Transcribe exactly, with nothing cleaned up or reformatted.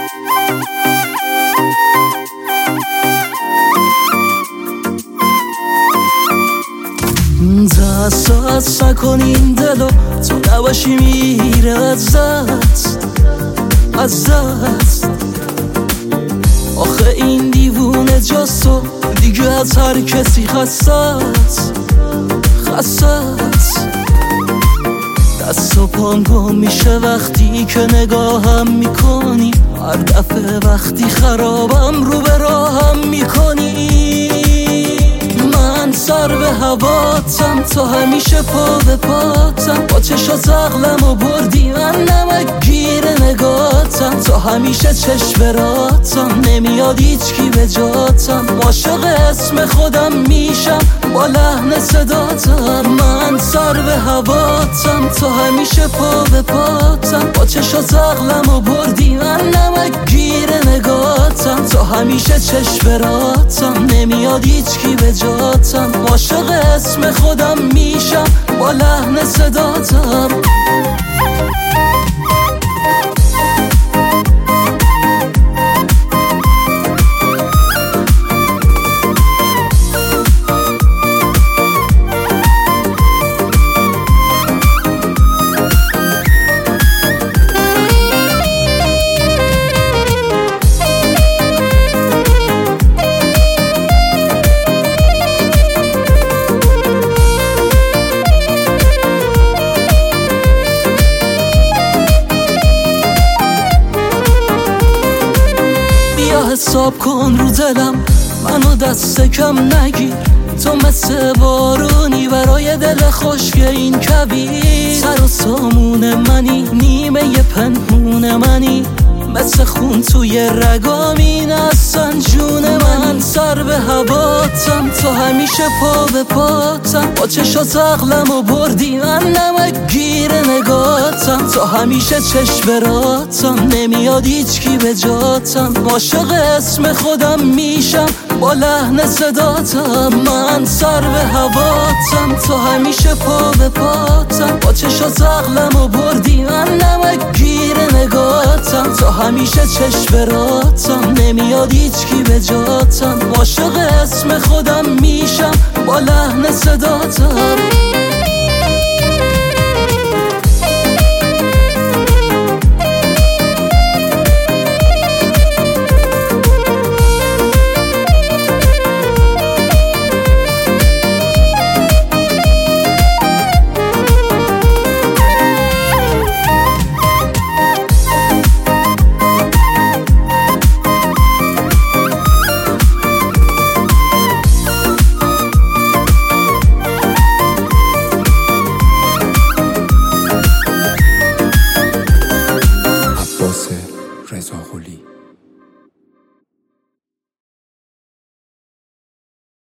دست نکن این دلو، تو نباشی میره از دست از دست. آخه این دیوونه جاست و دیگه از هر کسی خسته است خسته است. دست و پام گم میشه وقتی که نگاهم میکنی، هر دفعه وقتی خرابم رو به راهم میکنی. من سر به هواتم، تو همیشه پا به پاتم، با چشات عقلم و بردی، من نمک گیر نگاتم. تو همیشه چشم براتم، نمیاد هیچ کی به جاتم. عاشق اسم خودم میشم با لحن صداتم. من سر به هواتم، تو همیشه پا به پاتم، با چشات عقلم و بردی، من نمک گیر نگاتم. تو همیشه چشم براتم، نمیاد هیچ کی به جاتم. عاشق اسم خودم میشم با لحن صداتم. حساب کن رو دلم، منو دست کم نگیر. تو مثل بارونی برای دل خشک این کبیر. سر و سامون منی، نیمه پنهون منی، مثل خون توی رگامی نستن جون من. سر به هواتم، تو همیشه پا به پاتم، با چشات عقلم و بردی، من نمک گیر نگاتم. تو همیشه چشم براتم، نمیاد هیچ کی به جاتم. عاشق اسم خودم میشم با لحن صداتم. من سر به هواتم، تو همیشه پا به پاتم، با چشات عقلم و بردی، من نمک گیر نگاتم. تو همیشه چشم براتم، نمیاد هیچ کی به جاتم. عاشق اسم خودم میشم با لحن صداتم. رضا قلی